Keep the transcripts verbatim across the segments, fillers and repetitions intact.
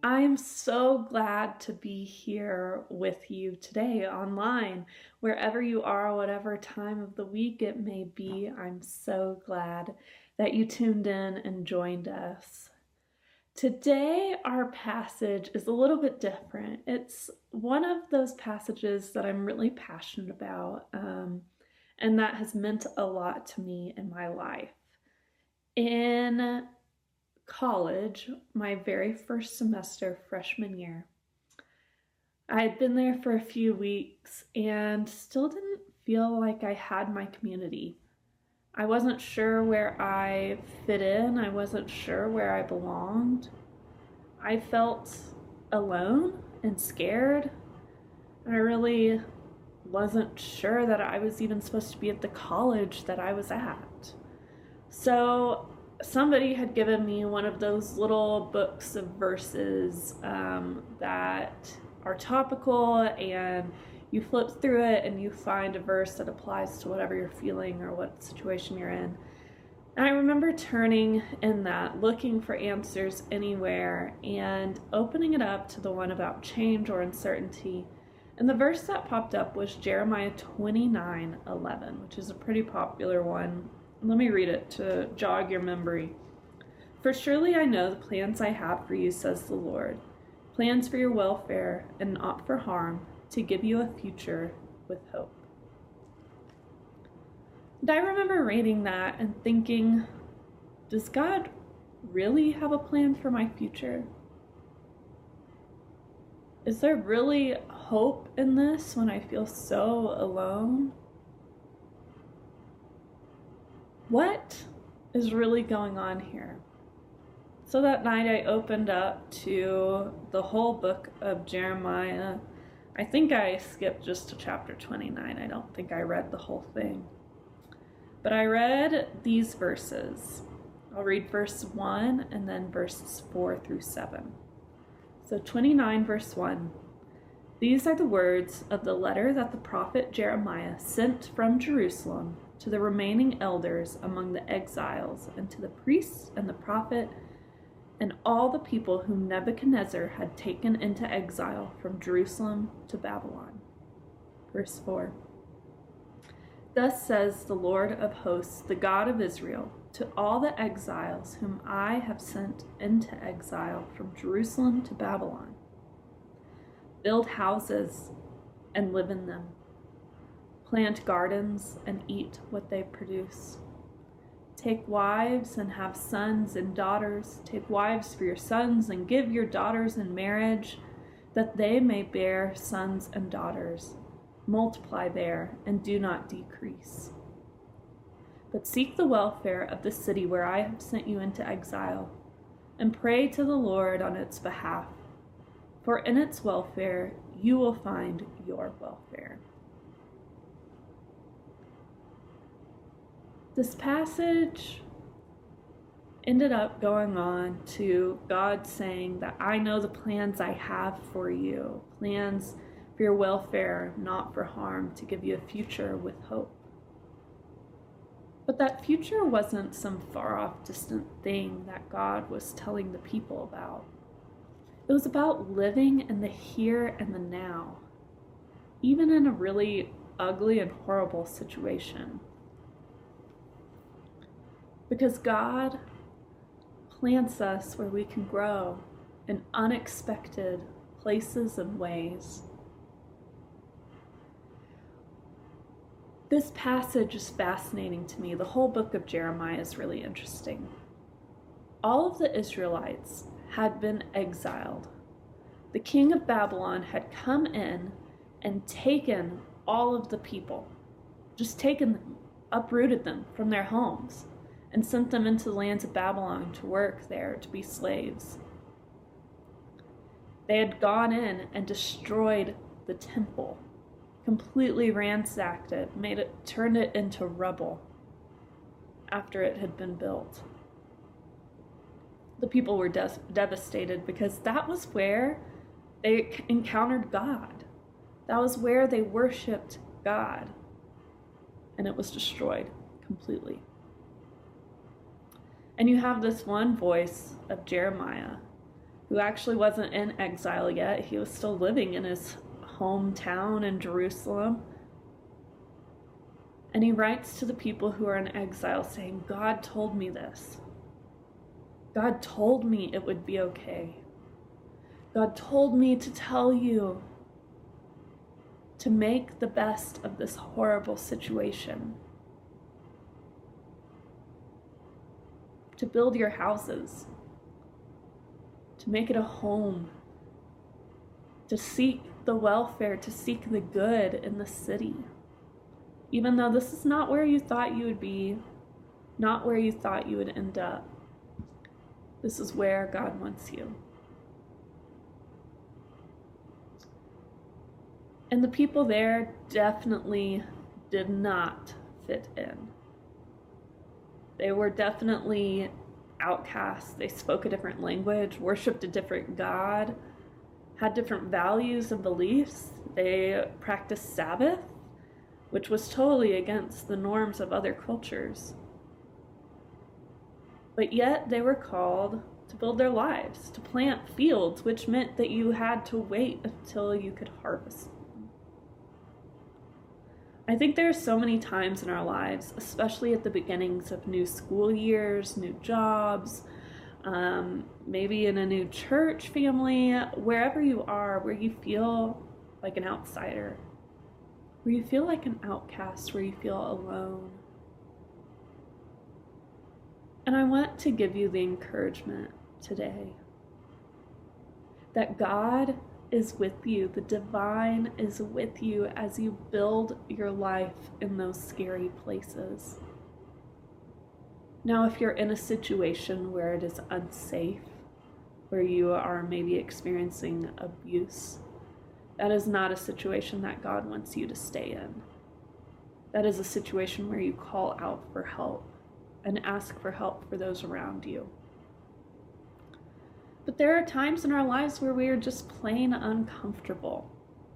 I'm so glad to be here with you today online, wherever you are, whatever time of the week it may be. I'm so glad that you tuned in and joined us. Today, our passage is a little bit different. It's one of those passages that I'm really passionate about, um, and that has meant a lot to me in my life. In college, my very first semester, freshman year, I had been there for a few weeks and still didn't feel like I had my community. I wasn't sure where I fit in. I wasn't sure where I belonged. I felt alone and scared. I really wasn't sure that I was even supposed to be at the college that I was at. So somebody had given me one of those little books of verses um, that are topical, and you flip through it and you find a verse that applies to whatever you're feeling or what situation you're in. And I remember turning in that, looking for answers anywhere, and opening it up to the one about change or uncertainty. And the verse that popped up was Jeremiah twenty-nine eleven, which is a pretty popular one. Let me read it to jog your memory. For surely I know the plans I have for you, says the Lord, plans for your welfare and not for harm, to give you a future with hope. And I remember reading that and thinking, does God really have a plan for my future? Is there really hope in this when I feel so alone? What is really going on here? So that night I opened up to the whole book of Jeremiah. I think I skipped just to chapter twenty-nine. I don't think I read the whole thing. But I read these verses. I'll read verse one and then verses four through seven. So twenty-nine verse one. These are the words of the letter that the prophet Jeremiah sent from Jerusalem to the remaining elders among the exiles, and to the priests and the prophet and all the people whom Nebuchadnezzar had taken into exile from Jerusalem to Babylon. Verse four. Thus says the Lord of hosts, the God of Israel, to all the exiles whom I have sent into exile from Jerusalem to Babylon. Build houses and live in them. Plant gardens and eat what they produce. Take wives and have sons and daughters. Take wives for your sons and give your daughters in marriage, that they may bear sons and daughters. Multiply there and do not decrease. But seek the welfare of the city where I have sent you into exile, and pray to the Lord on its behalf, for in its welfare you will find your welfare. This passage ended up going on to God saying that I know the plans I have for you, plans for your welfare, not for harm, to give you a future with hope. But that future wasn't some far-off, distant thing that God was telling the people about. It was about living in the here and the now, even in a really ugly and horrible situation. Because God plants us where we can grow in unexpected places and ways. This passage is fascinating to me. The whole book of Jeremiah is really interesting. All of the Israelites had been exiled. The king of Babylon had come in and taken all of the people, just taken them, uprooted them from their homes, and sent them into the lands of Babylon to work there, to be slaves. They had gone in and destroyed the temple, completely ransacked it, made it, turned it into rubble after it had been built. The people were de- devastated because that was where they encountered God. That was where they worshiped God, and it was destroyed completely. And you have this one voice of Jeremiah who actually wasn't in exile yet. He was still living in his hometown in Jerusalem. And he writes to the people who are in exile saying, God told me this. God told me it would be okay. God told me to tell you to make the best of this horrible situation. To build your houses. To make it a home. To seek the welfare, to seek the good in the city. Even though this is not where you thought you would be, not where you thought you would end up. This is where God wants you. And the people there definitely did not fit in. They were definitely outcasts. They spoke a different language, worshipped a different God, had different values and beliefs. They practiced Sabbath, which was totally against the norms of other cultures. But yet they were called to build their lives, to plant fields, which meant that you had to wait until you could harvest them. I think there are so many times in our lives, especially at the beginnings of new school years, new jobs, um, maybe in a new church family, wherever you are, where you feel like an outsider, where you feel like an outcast, where you feel alone. And I want to give you the encouragement today that God is with you. The divine is with you as you build your life in those scary places. Now, if you're in a situation where it is unsafe, where you are maybe experiencing abuse, that is not a situation that God wants you to stay in. That is a situation where you call out for help and ask for help for those around you. But there are times in our lives where we are just plain uncomfortable.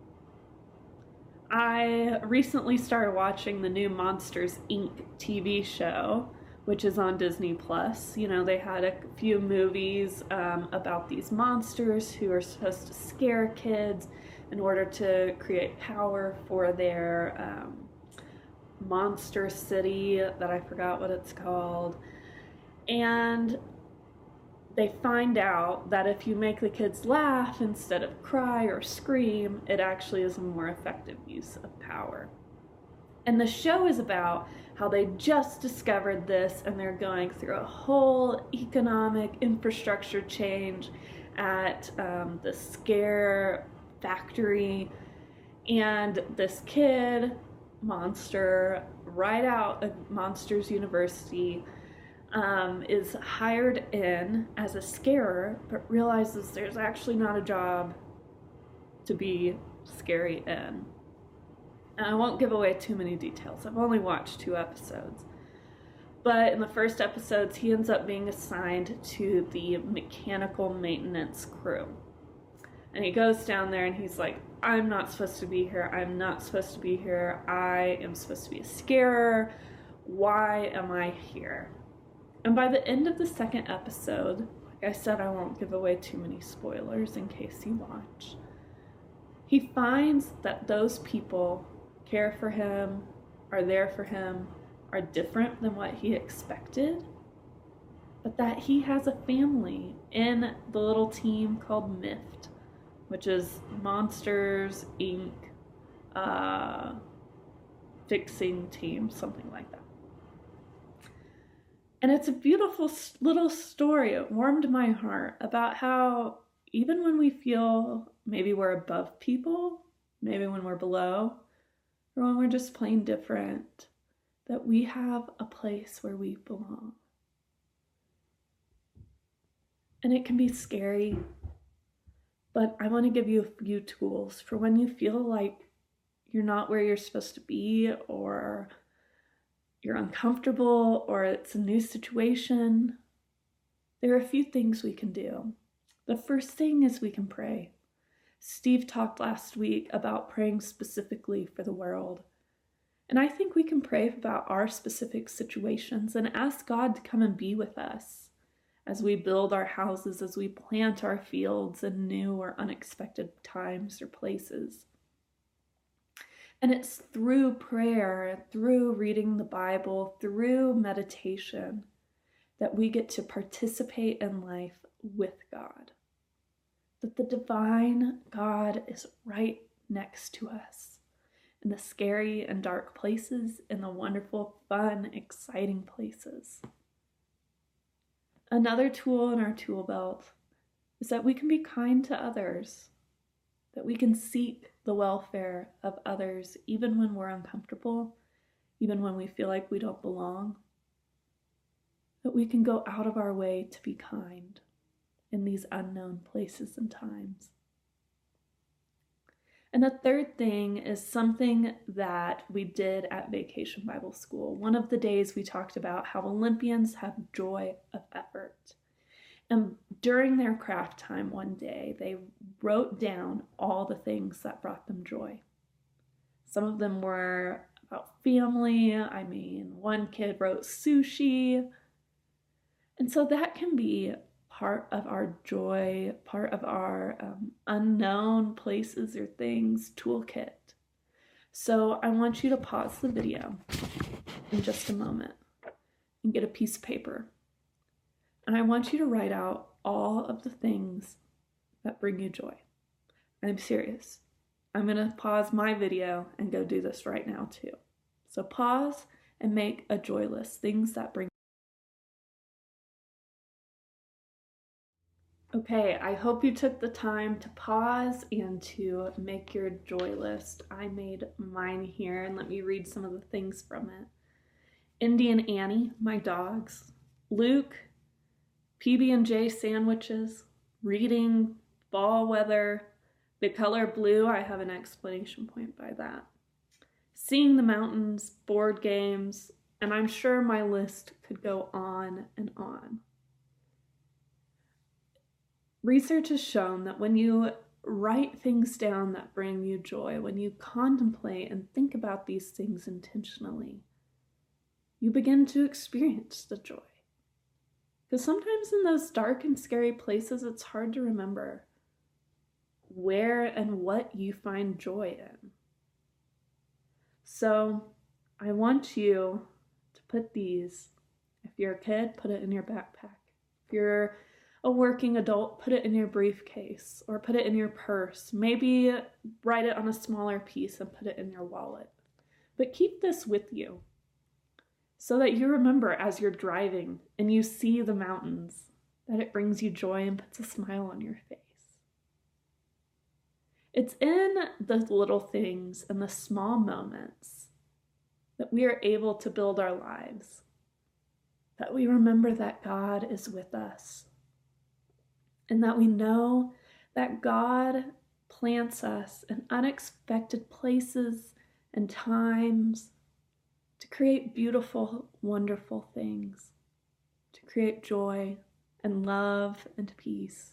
I recently started watching the new Monsters, Incorporated T V show, which is on Disney Plus. You know, they had a few movies um, about these monsters who are supposed to scare kids in order to create power for their um, monster city that I forgot what it's called. And they find out that if you make the kids laugh instead of cry or scream, it actually is a more effective use of power. And the show is about how they just discovered this and they're going through a whole economic infrastructure change at um, the Scare factory. And this kid, Monster, right out of Monsters University, Um, is hired in as a scarer, but realizes there's actually not a job to be scary in. And I won't give away too many details. I've only watched two episodes. But in the first episodes, he ends up being assigned to the mechanical maintenance crew. And he goes down there and he's like, I'm not supposed to be here. I'm not supposed to be here. I am supposed to be a scarer. Why am I here? And by the end of the second episode, like I said, I won't give away too many spoilers in case you watch, he finds that those people care for him, are there for him, are different than what he expected, but that he has a family in the little team called M I F T, which is Monsters, Incorporated, uh, Fixing Team, something like that. And it's a beautiful little story. It warmed my heart about how even when we feel maybe we're above people, maybe when we're below, or when we're just plain different, that we have a place where we belong. And it can be scary, but I want to give you a few tools for when you feel like you're not where you're supposed to be, or you're uncomfortable, or it's a new situation. There are a few things we can do. The first thing is we can pray. Steve talked last week about praying specifically for the world. And I think we can pray about our specific situations and ask God to come and be with us as we build our houses, as we plant our fields in new or unexpected times or places. And it's through prayer, through reading the Bible, through meditation, that we get to participate in life with God. That the divine God is right next to us in the scary and dark places, in the wonderful, fun, exciting places. Another tool in our tool belt is that we can be kind to others, that we can seek the welfare of others even when we're uncomfortable, even when we feel like we don't belong, that we can go out of our way to be kind in these unknown places and times. And the third thing is something that we did at Vacation Bible School. One of the days we talked about how Olympians have joy of effort. And during their craft time one day, they wrote down all the things that brought them joy. Some of them were about family. I mean, one kid wrote sushi. And so that can be part of our joy, part of our um, unknown places or things toolkit. So I want you to pause the video in just a moment and get a piece of paper. And I want you to write out all of the things that bring you joy. I'm serious. I'm going to pause my video and go do this right now too. So pause and make a joy list, things that bring. Okay, I hope you took the time to pause and to make your joy list. I made mine here, and let me read some of the things from it. Indy and Annie, my dogs. Luke, P B and J sandwiches, reading, fall weather, the color blue. I have an explanation point by that. Seeing the mountains, board games, and I'm sure my list could go on and on. Research has shown that when you write things down that bring you joy, when you contemplate and think about these things intentionally, you begin to experience the joy. Because sometimes in those dark and scary places, it's hard to remember where and what you find joy in. So I want you to put these, if you're a kid, put it in your backpack. If you're a working adult, put it in your briefcase or put it in your purse. Maybe write it on a smaller piece and put it in your wallet. But keep this with you so that you remember as you're driving and you see the mountains that it brings you joy and puts a smile on your face. It's in the little things and the small moments that we are able to build our lives, that we remember that God is with us. And that we know that God plants us in unexpected places and times to create beautiful, wonderful things, to create joy and love and peace.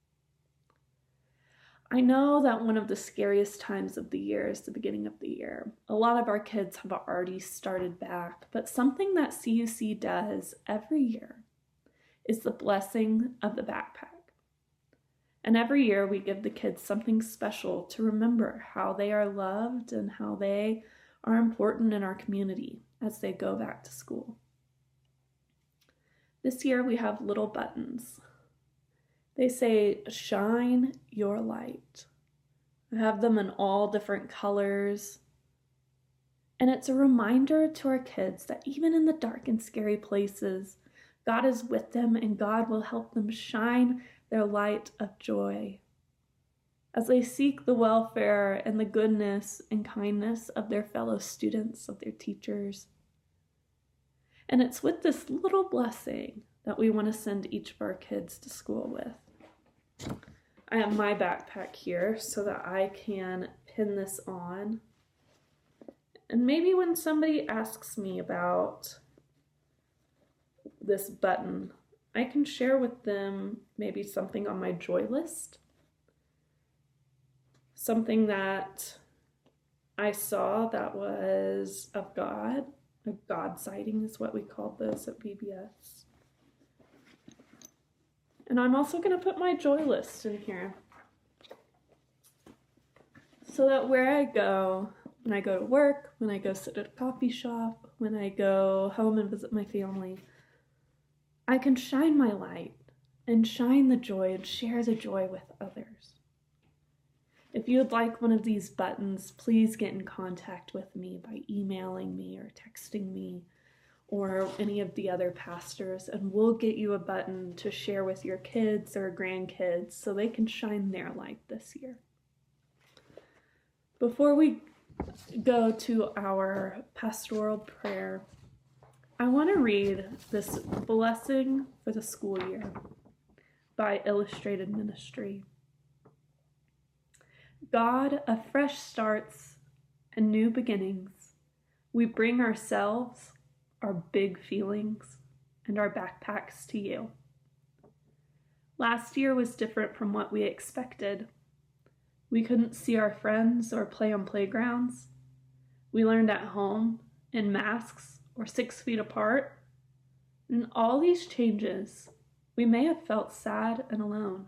I know that one of the scariest times of the year is the beginning of the year. A lot of our kids have already started back, but something that C U C does every year is the blessing of the backpack. And every year we give the kids something special to remember how they are loved and how they are important in our community as they go back to school. This year we have little buttons. They say, "Shine your light." I have them in all different colors. And it's a reminder to our kids that even in the dark and scary places, God is with them and God will help them shine their light of joy as they seek the welfare and the goodness and kindness of their fellow students, of their teachers. And it's with this little blessing that we want to send each of our kids to school with. I have my backpack here so that I can pin this on. And maybe when somebody asks me about this button, I can share with them maybe something on my joy list, something that I saw that was of God. A God sighting is what we called those at V B S. And I'm also going to put my joy list in here so that where I go, when I go to work, when I go sit at a coffee shop, when I go home and visit my family, I can shine my light and shine the joy and share the joy with others. If you would like one of these buttons, please get in contact with me by emailing me or texting me or any of the other pastors, and we'll get you a button to share with your kids or grandkids so they can shine their light this year. Before we go to our pastoral prayer, I want to read this blessing for the school year by Illustrated Ministry. God of fresh starts and new beginnings, we bring ourselves, our big feelings, and our backpacks to you. Last year was different from what we expected. We couldn't see our friends or play on playgrounds. We learned at home in masks or six feet apart. In all these changes, we may have felt sad and alone.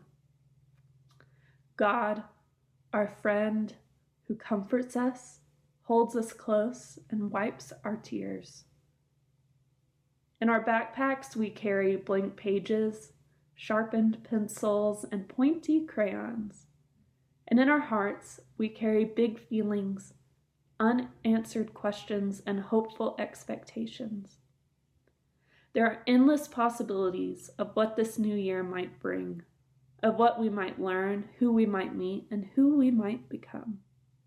God, our friend who comforts us, holds us close, and wipes our tears. In our backpacks, we carry blank pages, sharpened pencils, and pointy crayons. And in our hearts, we carry big feelings, unanswered questions, and hopeful expectations. There are endless possibilities of what this new year might bring, of what we might learn, who we might meet, and who we might become.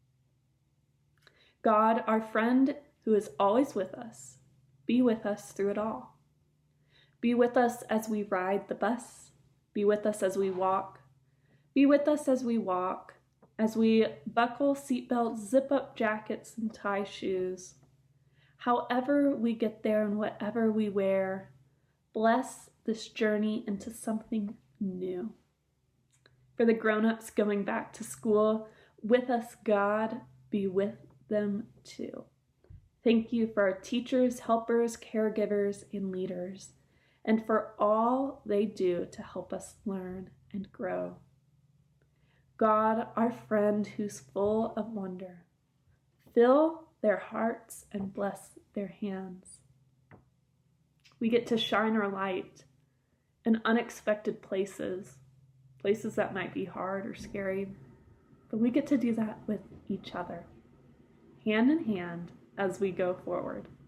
God, our friend who is always with us, be with us through it all. Be with us as we ride the bus. Be with us as we walk. Be with us as we walk, as we buckle seatbelts, zip up jackets, and tie shoes. However we get there and whatever we wear, bless this journey into something new. For the grown-ups going back to school, with us, God, be with them too. Thank you for our teachers, helpers, caregivers, and leaders, and for all they do to help us learn and grow. God, our friend who's full of wonder, fill their hearts and bless their hands. We get to shine our light in unexpected places, places that might be hard or scary, but we get to do that with each other, hand in hand as we go forward.